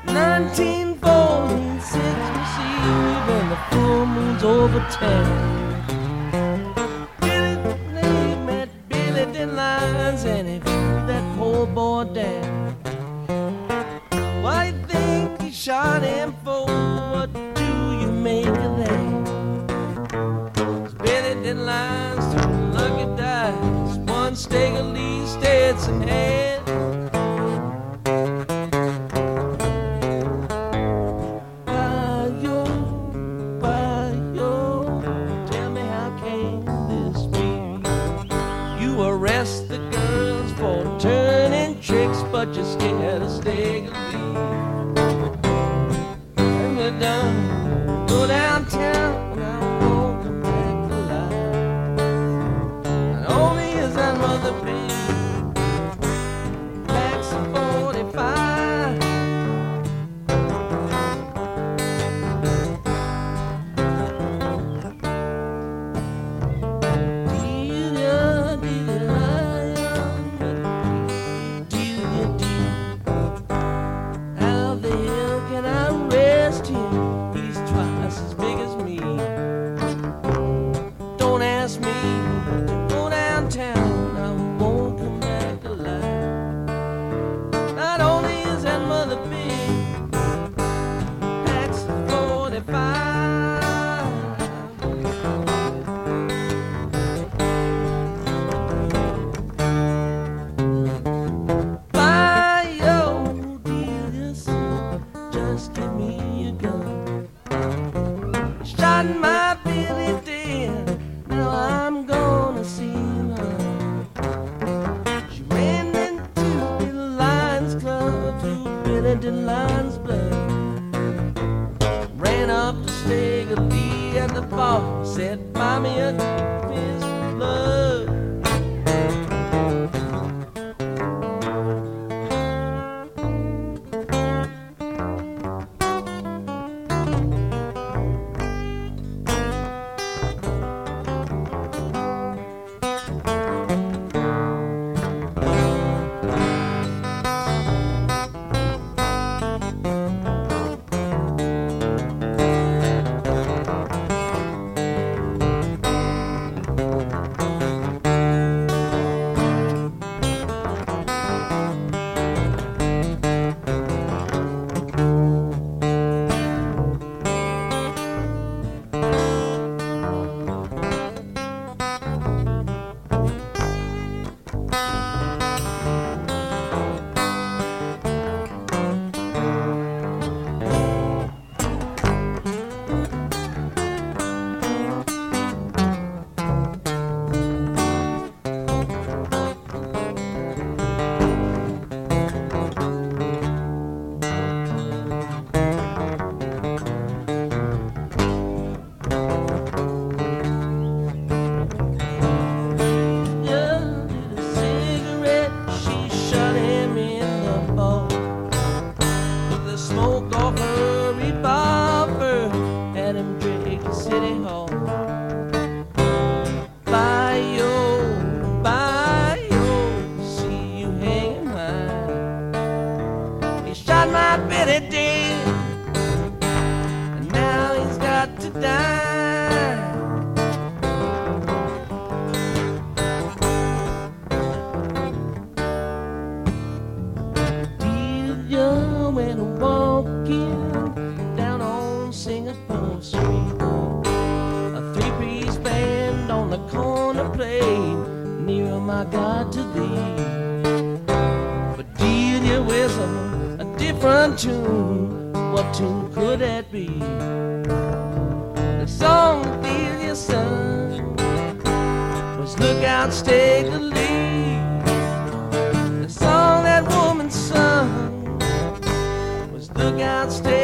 1946 Eve and the full moon's over town. Billy met Billy Delines and he threw that poor boy down. Why you think he shot him for? What do you make of that? Billy Delines threw lucky dice, one stake of Lee Stetson had. Arrest the girls for turning tricks, but you're scared to stay leave. And we're done, go downtown, and I won't come back alive. And only is that mother baby, packs of 45. He's twice as big as me. Don't ask me to go downtown, I won't come back alive. Not only is that mother big, packs of 45. Just give me a gun. Shot my Billy dead, now I'm gonna see her. She ran into the Lions Club through Billy Delines' blood. Ran up to Stagger Lee at the bar, said, buy me a fist of blood. Smoke off her revolver, had him drink to City Hall. Bio, see you hanging high. He shot my Betty dead, and now he's got to die. Delia went walking down on Singapore Street. A three-piece band on the corner played Near My God to Thee. But Delia with a different tune, what tune could that be? The song that Delia sung was Look Out, Stagger Lee. The song that woman sung was Look Out, Stagger Lee.